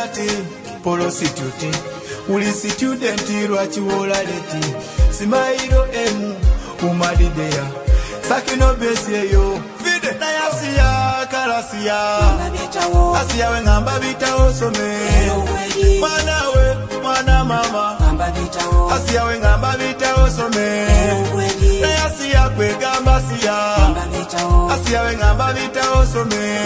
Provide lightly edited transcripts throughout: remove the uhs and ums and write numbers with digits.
University prostitute uli student lwachiwola leti Simairo emu umadidea Sakino besyeyo Fide na yasiya karasiya Asiya we ngamba bitao some Mwana mama Asiya we ngamba bitao some Na yasiya kwe gamba siya Asiya we ngamba bitao some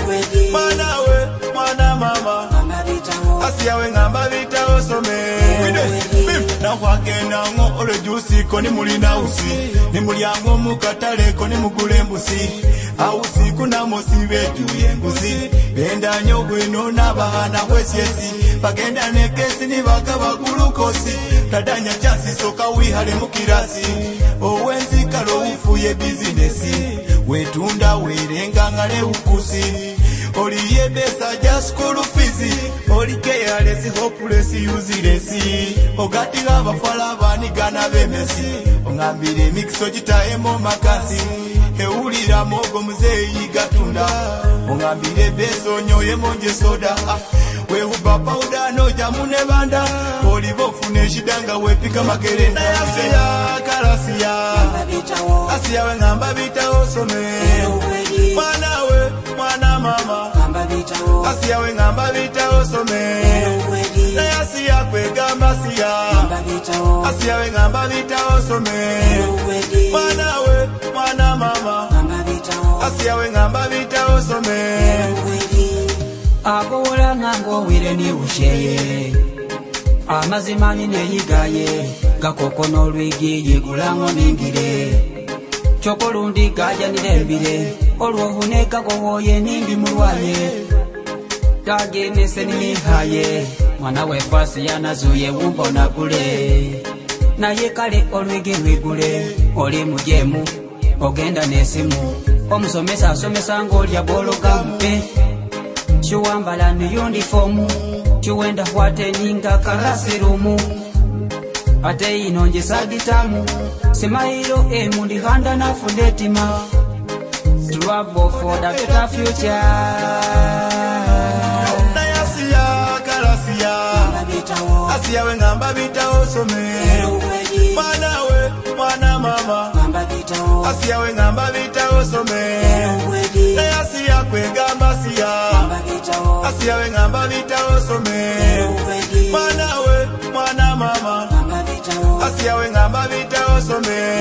Mwana mama Asiya we ngamba bitao some Na kwagenda ngo ole juice ko ni mulina usi ni mulyango mukatale ko ni mugule mbusi ausi kuna mosibe tuye ngusi benda nyogweno nabana kwesyesi bagenda nekesi ni bakaba gulukosi tadanya chasi soka wihale mukirasi owenzi kalo ufuye business wetunda werenga ngale ukusi Oliye besa just school fees Oli careless hopeless useless Ogati lava fala bani gana bemesi Ongambire mixo jitaemo makasi Heulira mogo mzei gatunda Ongambire beso nyoye monje soda Wehuba pauda no jamune banda Olivo fune shidanga wepika makerenda Asiya karasiya Asiya we ngamba bita osome Mwana mama Asiya we ngamba bita osome Na asiya kwe gamba siya Asiya we ngamba bita osome Mwana mama Asiya we ngamba bita osome Agola ngango wire ni usheye Amazimani neyigaye Gakoko n'olwigi yegulango ningire Chokolundi gaja nilembire Olwohuneka gowoye nindi mulwaye Tagenese nimihaye Mwana wefasi yanazuye wumbona gule Naye kale olwigi lwigule Oli mujemu ogenda nesimu Omusomesa asomesa ngolya bologa mpe Chuwambala ni uniformu Chuwenda wateninga karasirumu Ate inonje sagitamu Simairo emundi handa na fundetima Trouble for the better future Na yasiya karasiya Asiya we ngamba bita osome Mwana mama Asiya we ngamba bita osome Na yasiya kwe gamba siya Asiya we ngamba bita osome Mwana mama Asiya we ngamba bita osome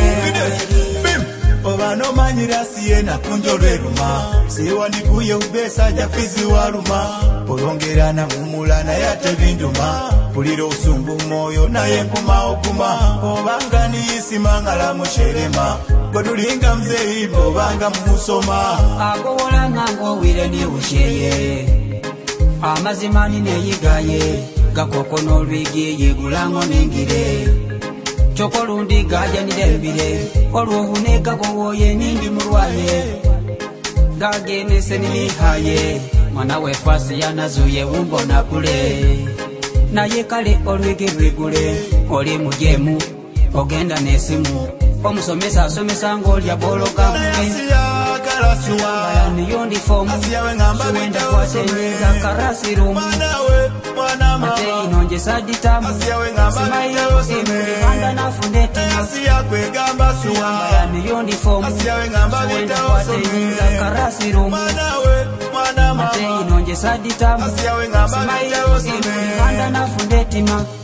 Obano manyira siye na kunjo lweruma Siwa ndikuye ubesa jafizi waruma Polongerana mumulana yate binduma Puliro usumbu moyo na yempuma okuma Obanga ni isi mangala musherema Godulinga mzei obanga musoma Agowola ngango wire ni usheye Amazimani neyigaye Gakoko n'olwigi yegulango ningire Chokolundi gaja nilembire Olwohuneka gowoye nindi mulwaye Gagenese nimihaye Mwana wefasi yanazuye wumbona gule Naye kale olwigi lwigule Oli mujemu ogenda nesimu Omusomesa asomesa ngolya bologa mpe Chuwambala ni uniformu Chuwenda kwateninga karasirumu Ate inonje saditamu Simairo emuli handa na fundetima Chuwambala ni uniformu Chuwenda kwateninga karasirumu Ate inonje saditamu Simairo emuli handa na fundetima